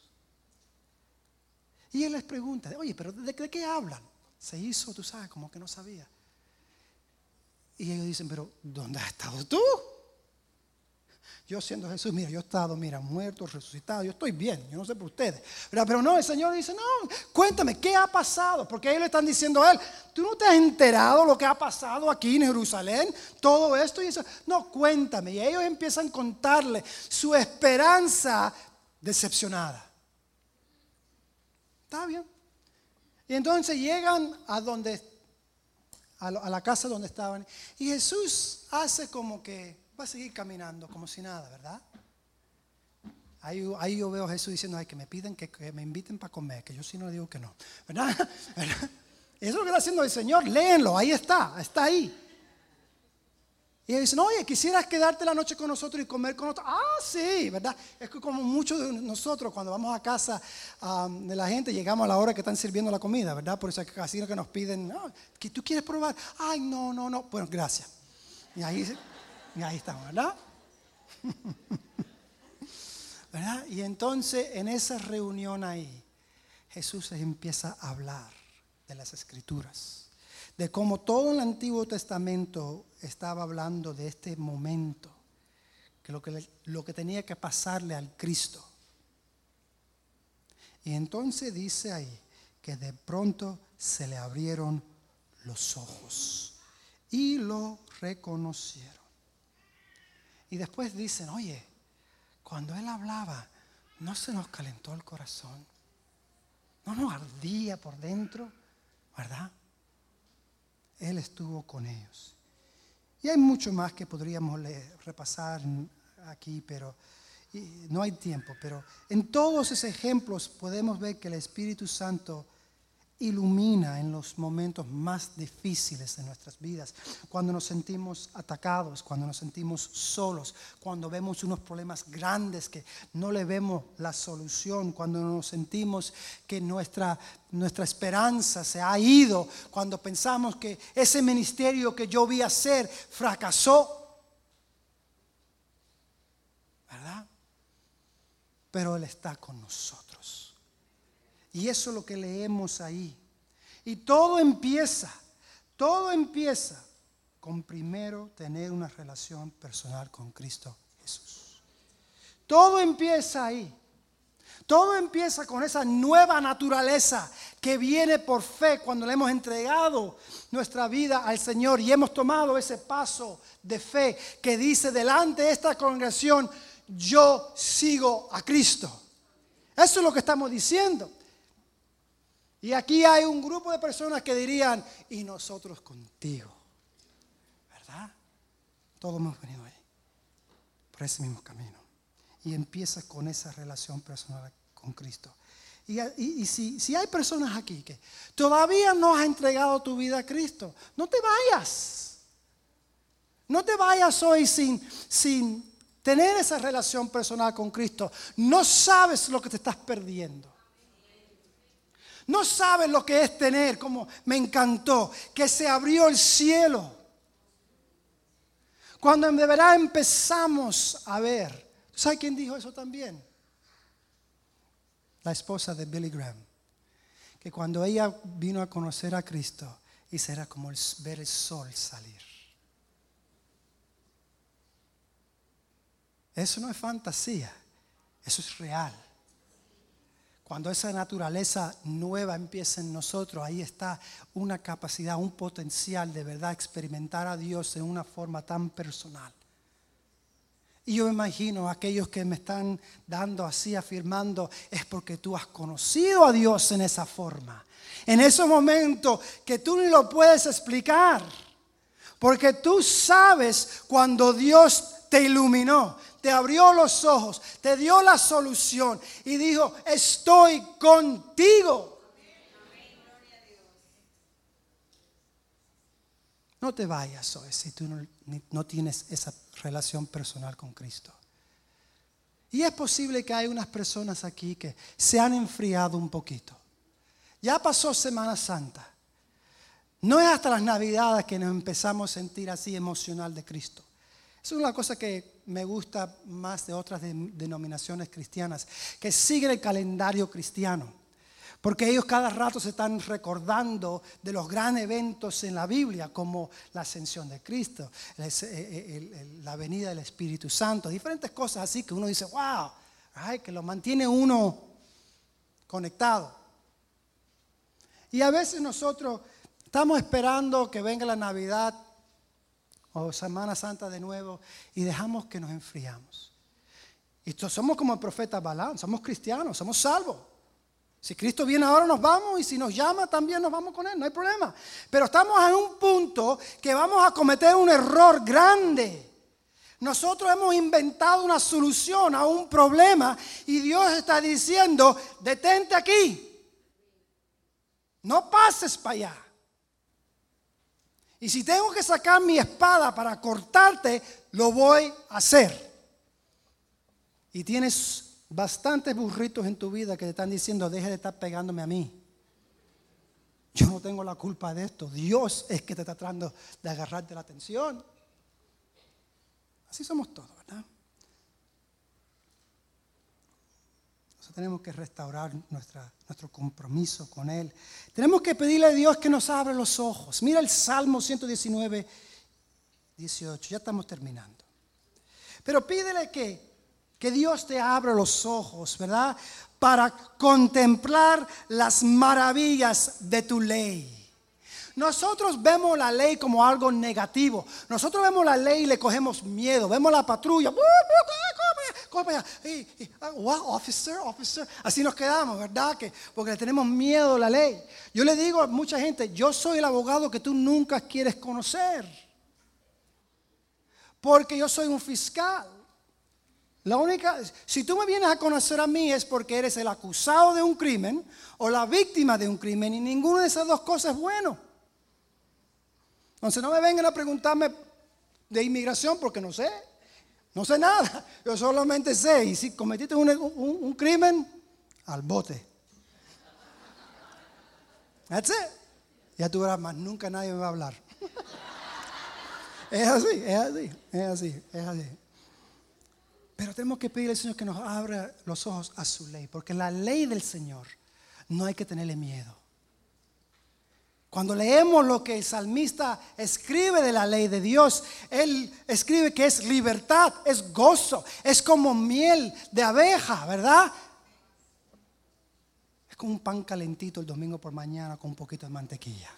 Y Él les pregunta, oye, pero ¿de, de qué hablan? Se hizo, tú sabes, como que no sabía. Y ellos dicen, pero ¿dónde has estado tú? Yo siendo Jesús, mira, yo he estado, mira, muerto, resucitado, yo estoy bien, yo no sé por ustedes. ¿Verdad? Pero no, el Señor dice, no, cuéntame, ¿qué ha pasado? Porque ellos le están diciendo a Él, ¿tú no te has enterado lo que ha pasado aquí en Jerusalén? Todo esto y eso. No, cuéntame. Y ellos empiezan a contarle su esperanza decepcionada. Está bien. Y entonces llegan a donde, a la casa donde estaban. Y Jesús hace como que va a seguir caminando como si nada, ¿verdad? Ahí, ahí yo veo a Jesús diciendo, ay, que me piden que, que me inviten para comer, que yo sí no digo que no, ¿verdad? ¿verdad? Eso es lo que está haciendo el Señor, léenlo, ahí está, está ahí. Y ellos dicen, oye, ¿quisieras quedarte la noche con nosotros y comer con nosotros? Ah, sí, ¿verdad? Es que como muchos de nosotros cuando vamos a casa um, de la gente, llegamos a la hora que están sirviendo la comida, ¿verdad? Por eso es casi lo que nos piden, no, ¿tú quieres probar? Ay, no, no, no, bueno, gracias. Y ahí... Y ahí estamos, ¿verdad? ¿verdad? Y entonces en esa reunión ahí, Jesús empieza a hablar de las Escrituras, de cómo todo el Antiguo Testamento estaba hablando de este momento, que lo que, le, lo que tenía que pasarle al Cristo. Y entonces dice ahí que de pronto se le abrieron los ojos y lo reconocieron. Y después dicen, oye, cuando Él hablaba, ¿no se nos calentó el corazón? ¿No nos ardía por dentro? ¿Verdad? Él estuvo con ellos. Y hay mucho más que podríamos leer, repasar aquí, pero y no hay tiempo. Pero en todos esos ejemplos podemos ver que el Espíritu Santo ilumina en los momentos más difíciles de nuestras vidas, cuando nos sentimos atacados, cuando nos sentimos solos, cuando vemos unos problemas grandes que no le vemos la solución, cuando nos sentimos que nuestra, nuestra esperanza se ha ido, cuando pensamos que ese ministerio que yo vi hacer fracasó, ¿verdad? Pero Él está con nosotros. Y eso es lo que leemos ahí. Y todo empieza, todo empieza con primero tener una relación personal con Cristo Jesús. Todo empieza ahí. Todo empieza con esa nueva naturaleza que viene por fe cuando le hemos entregado nuestra vida al Señor y hemos tomado ese paso de fe que dice delante de esta congregación, yo sigo a Cristo. Eso es lo que estamos diciendo. Y aquí hay un grupo de personas que dirían, y nosotros contigo, ¿verdad? Todos hemos venido ahí, por ese mismo camino. Y empieza con esa relación personal con Cristo. Y, y, y si, si hay personas aquí que todavía no has entregado tu vida a Cristo, no te vayas. No te vayas hoy sin, sin tener esa relación personal con Cristo. No sabes lo que te estás perdiendo. No sabes lo que es tener, como me encantó, que se abrió el cielo. Cuando de verdad empezamos a ver. ¿Sabes quién dijo eso también? La esposa de Billy Graham. Que cuando ella vino a conocer a Cristo, hizo era como el, ver el sol salir. Eso no es fantasía, eso es real. Cuando esa naturaleza nueva empieza en nosotros, ahí está una capacidad, un potencial de verdad experimentar a Dios en una forma tan personal. Y yo me imagino a aquellos que me están dando así, afirmando, es porque tú has conocido a Dios en esa forma. En esos momentos que tú ni lo puedes explicar. Porque tú sabes cuando Dios te iluminó, te abrió los ojos, te dio la solución y dijo, estoy contigo. No te vayas hoy si tú no, no tienes esa relación personal con Cristo. Y es posible que hay unas personas aquí que se han enfriado un poquito. Ya pasó Semana Santa. No es hasta las Navidades que nos empezamos a sentir así emocional de Cristo. Es una cosa que me gusta más de otras denominaciones cristianas, que siguen el calendario cristiano. Porque ellos cada rato se están recordando de los grandes eventos en la Biblia, como la ascensión de Cristo, el, el, el, la venida del Espíritu Santo, diferentes cosas así que uno dice, wow, ay, que lo mantiene uno conectado. Y a veces nosotros estamos esperando que venga la Navidad o Semana Santa de nuevo y dejamos que nos enfriamos. Y somos como el profeta Balaam, somos cristianos, somos salvos. Si Cristo viene ahora nos vamos y si nos llama también nos vamos con Él, no hay problema. Pero estamos en un punto que vamos a cometer un error grande. Nosotros hemos inventado una solución a un problema y Dios está diciendo, detente aquí. No pases para allá. Y si tengo que sacar mi espada para cortarte, lo voy a hacer. Y tienes bastantes burritos en tu vida que te están diciendo, deje de estar pegándome a mí. Yo no tengo la culpa de esto. Dios es que te está tratando de agarrarte la atención. Así somos todos, ¿verdad? Entonces tenemos que restaurar nuestra, nuestro compromiso con Él. Tenemos que pedirle a Dios que nos abra los ojos. Mira el Salmo ciento diecinueve, dieciocho. Ya estamos terminando. Pero pídele que Que Dios te abra los ojos, ¿verdad? Para contemplar las maravillas de tu ley. Nosotros vemos la ley como algo negativo. Nosotros vemos la ley y le cogemos miedo. Vemos la patrulla. What, officer, officer. Así nos quedamos, ¿verdad? Que porque le tenemos miedo a la ley. Yo le digo a mucha gente, yo soy el abogado que tú nunca quieres conocer. Porque yo soy un fiscal. La única, si tú me vienes a conocer a mí es porque eres el acusado de un crimen o la víctima de un crimen y ninguna de esas dos cosas es bueno. Entonces no me vengan a preguntarme de inmigración porque no sé, no sé nada. Yo solamente sé y si cometiste un, un, un crimen, al bote. That's it. Ya tú verás más, nunca nadie me va a hablar. Es así, es así, es así, es así. Pero tenemos que pedirle al Señor que nos abra los ojos a su ley. Porque la ley del Señor no hay que tenerle miedo. Cuando leemos lo que el salmista escribe de la ley de Dios, él escribe que es libertad, es gozo, es como miel de abeja, ¿verdad? Es como un pan calentito el domingo por mañana con un poquito de mantequilla,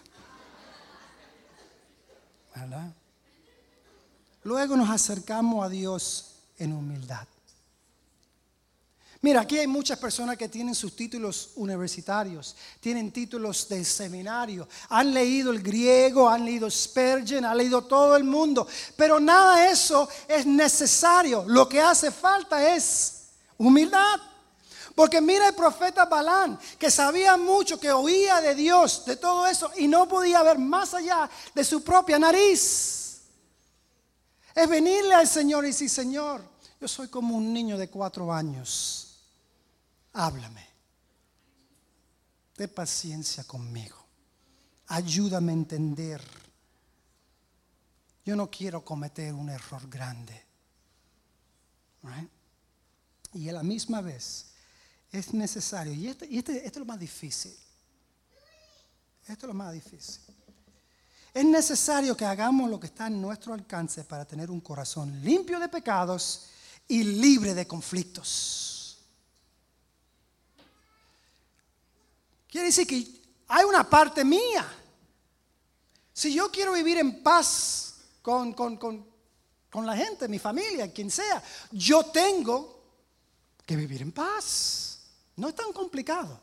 ¿verdad? Luego nos acercamos a Dios en humildad. Mira, aquí hay muchas personas que tienen sus títulos universitarios, tienen títulos de seminario, han leído el griego, han leído Spurgeon, han leído todo el mundo, pero nada de eso es necesario. Lo que hace falta es humildad. Porque mira el profeta Balaam, que sabía mucho, que oía de Dios, de todo eso, y no podía ver más allá de su propia nariz. Es venirle al Señor y decir, Señor, yo soy como un niño de cuatro años. Háblame. Ten paciencia conmigo. Ayúdame a entender. Yo no quiero cometer un error grande. Right? Y a la misma vez es necesario. Y, este, y este, este es lo más difícil. Esto es lo más difícil. Es necesario que hagamos lo que está en nuestro alcance para tener un corazón limpio de pecados y libre de conflictos. Quiere decir que hay una parte mía. Si yo quiero vivir en paz con, con, con, con la gente, mi familia, quien sea, yo tengo que vivir en paz. No es tan complicado.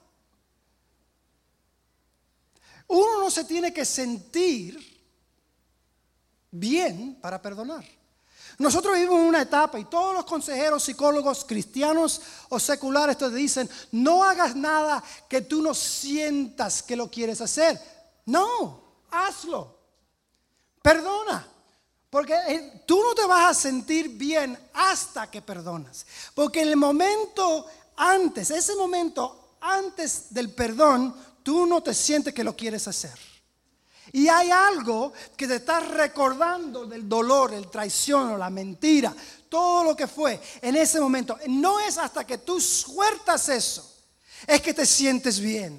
Uno no se tiene que sentir bien para perdonar. Nosotros vivimos en una etapa y todos los consejeros, psicólogos, cristianos o seculares te dicen, no hagas nada que tú no sientas que lo quieres hacer. No, hazlo. Perdona. Porque tú no te vas a sentir bien hasta que perdonas. Porque en el momento antes, ese momento antes del perdón, tú no te sientes que lo quieres hacer. Y hay algo que te está recordando del dolor, el traición o la mentira, todo lo que fue en ese momento. No es hasta que tú sueltas eso, es que te sientes bien.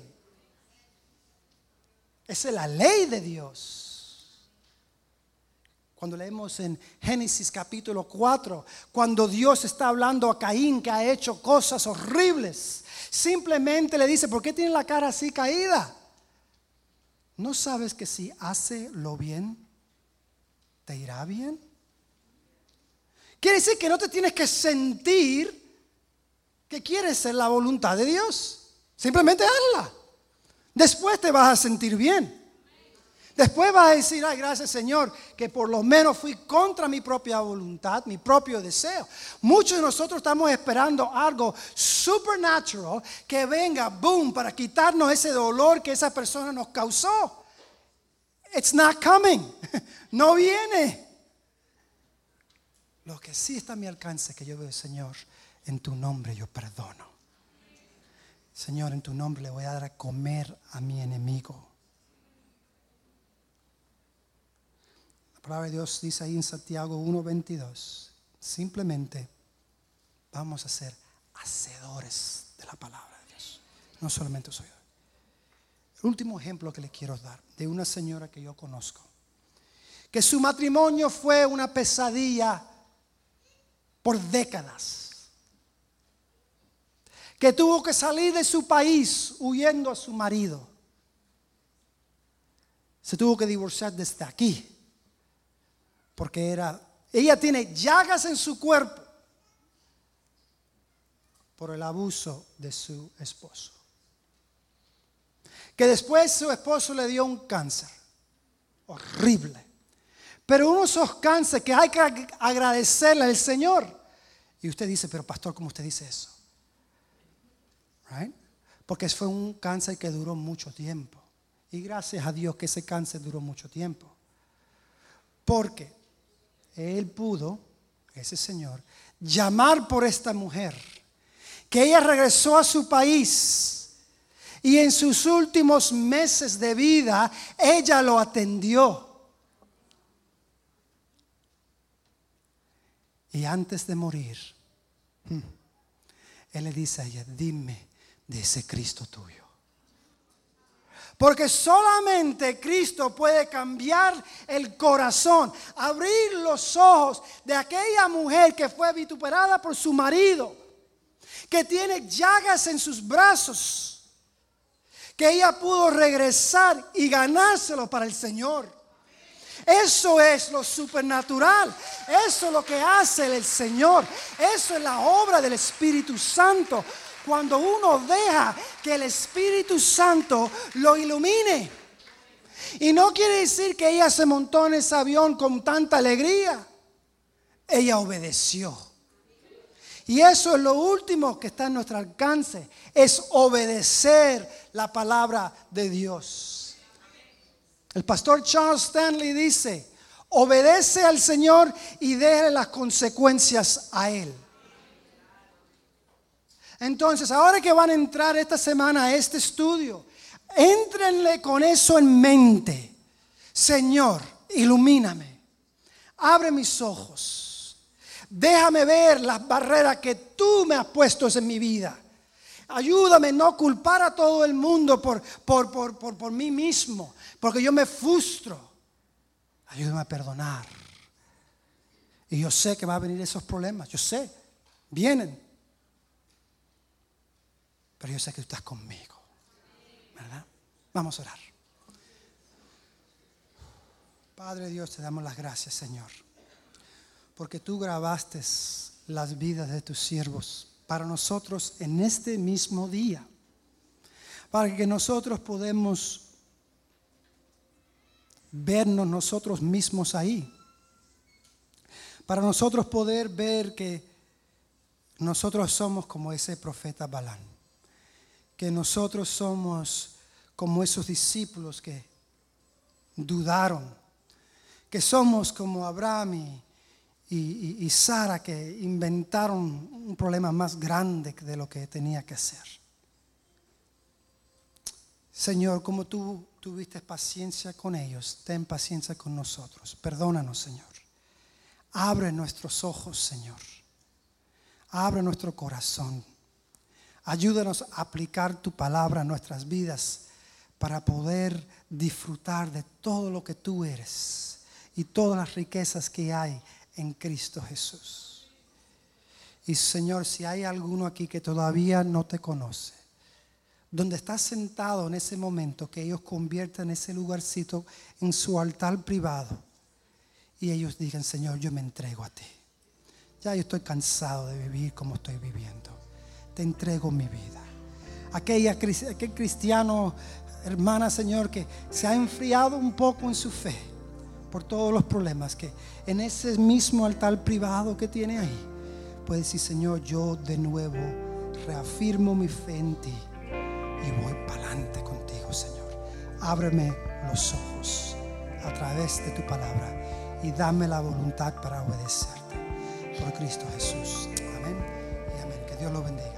Esa es la ley de Dios. Cuando leemos en Génesis capítulo cuatro, cuando Dios está hablando a Caín que ha hecho cosas horribles, simplemente le dice, ¿por qué tiene la cara así caída? ¿No sabes que si hace lo bien, te irá bien? Quiere decir que no te tienes que sentir que quieres ser la voluntad de Dios. Simplemente hazla. Después te vas a sentir bien. Después vas a decir, ay, gracias Señor, que por lo menos fui contra mi propia voluntad, mi propio deseo. Muchos de nosotros estamos esperando algo supernatural que venga, boom, para quitarnos ese dolor que esa persona nos causó. It's not coming. No viene. Lo que sí está a mi alcance, que yo veo, Señor, en tu nombre yo perdono. Señor, en tu nombre le voy a dar a comer a mi enemigo. La palabra de Dios dice ahí en Santiago uno veintidós, simplemente vamos a ser hacedores de la palabra de Dios, no solamente soy. El último ejemplo que le quiero dar de una señora que yo conozco, que su matrimonio fue una pesadilla por décadas, que tuvo que salir de su país huyendo a su marido, se tuvo que divorciar desde aquí. Porque era, ella tiene llagas en su cuerpo por el abuso de su esposo. Que después su esposo le dio un cáncer horrible. Pero uno de esos cánceres que hay que agradecerle al Señor. Y usted dice, pero pastor, ¿cómo usted dice eso? Right? Porque fue un cáncer que duró mucho tiempo. Y gracias a Dios que ese cáncer duró mucho tiempo. Porque él pudo, ese señor, llamar por esta mujer, que ella regresó a su país y en sus últimos meses de vida ella lo atendió. Y antes de morir, él le dice a ella, dime de ese Cristo tuyo. Porque solamente Cristo puede cambiar el corazón, abrir los ojos de aquella mujer que fue vituperada por su marido, que tiene llagas en sus brazos, que ella pudo regresar y ganárselo para el Señor. Eso es lo supernatural, eso es lo que hace el Señor, eso es la obra del Espíritu Santo. Cuando uno deja que el Espíritu Santo lo ilumine. Y no quiere decir que ella se montó en ese avión con tanta alegría. Ella obedeció. Y eso es lo último que está en nuestro alcance. Es obedecer la palabra de Dios. El pastor Charles Stanley dice, obedece al Señor y déjale las consecuencias a Él. Entonces, ahora que van a entrar esta semana a este estudio, éntrenle con eso en mente. Señor, ilumíname, abre mis ojos, déjame ver las barreras que tú me has puesto en mi vida. Ayúdame a no culpar a todo el mundo por, por, por, por, por mí mismo, porque yo me frustro. Ayúdame a perdonar. Y yo sé que van a venir esos problemas, yo sé, vienen. Pero yo sé que tú estás conmigo, ¿verdad? Vamos a orar. Padre Dios, te damos las gracias, Señor, porque tú grabaste las vidas de tus siervos para nosotros en este mismo día, para que nosotros podamos vernos nosotros mismos ahí, para nosotros poder ver que nosotros somos como ese profeta Balaam, que nosotros somos como esos discípulos que dudaron, que somos como Abraham y, y, y Sara, que inventaron un problema más grande de lo que tenía que hacer. Señor, como tú tuviste paciencia con ellos, ten paciencia con nosotros. Perdónanos, Señor. Abre nuestros ojos, Señor. Abre nuestro corazón. Ayúdanos a aplicar tu palabra a nuestras vidas para poder disfrutar de todo lo que tú eres y todas las riquezas que hay en Cristo Jesús. Y Señor, si hay alguno aquí que todavía no te conoce, donde estás sentado en ese momento, que ellos conviertan ese lugarcito en su altar privado y ellos digan: Señor, yo me entrego a ti. Ya yo estoy cansado de vivir como estoy viviendo. Te entrego mi vida. Aquella, aquel cristiano, hermana, Señor, que se ha enfriado un poco en su fe por todos los problemas, que en ese mismo altar privado que tiene ahí puede decir: Señor, yo de nuevo reafirmo mi fe en ti y voy para adelante contigo, Señor. Ábreme los ojos a través de tu palabra y dame la voluntad para obedecerte. Por Cristo Jesús. Amén y amén. Que Dios lo bendiga.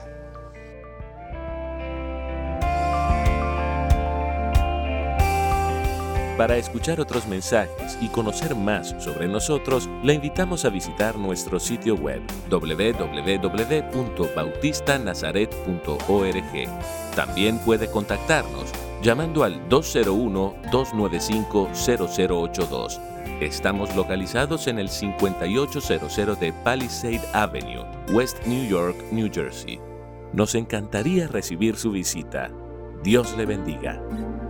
Para escuchar otros mensajes y conocer más sobre nosotros, le invitamos a visitar nuestro sitio web doble u doble u doble u punto bautista nazaret punto org. También puede contactarnos llamando al dos cero uno, dos nueve cinco, cero cero ocho dos. Estamos localizados en el cincuenta y ocho cero cero de Palisade Avenue, West New York, New Jersey. Nos encantaría recibir su visita. Dios le bendiga.